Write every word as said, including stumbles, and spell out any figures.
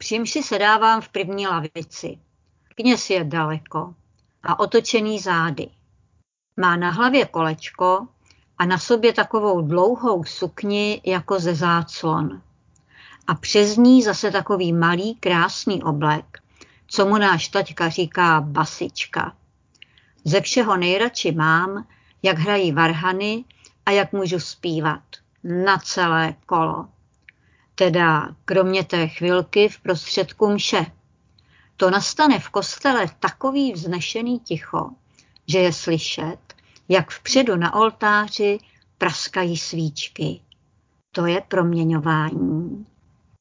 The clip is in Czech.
Při mši sedávám v první lavici. Kněz je daleko a otočený zády. Má na hlavě kolečko a na sobě takovou dlouhou sukni jako ze záclon. A přes ní zase takový malý krásný oblek, co mu náš taťka říká basička. Ze všeho nejradši mám, jak hrají varhany a jak můžu zpívat na celé kolo. Teda kromě té chvilky v prostředku mše. To nastane v kostele takový vznešený ticho, že je slyšet, jak vpředu na oltáři praskají svíčky. To je proměňování.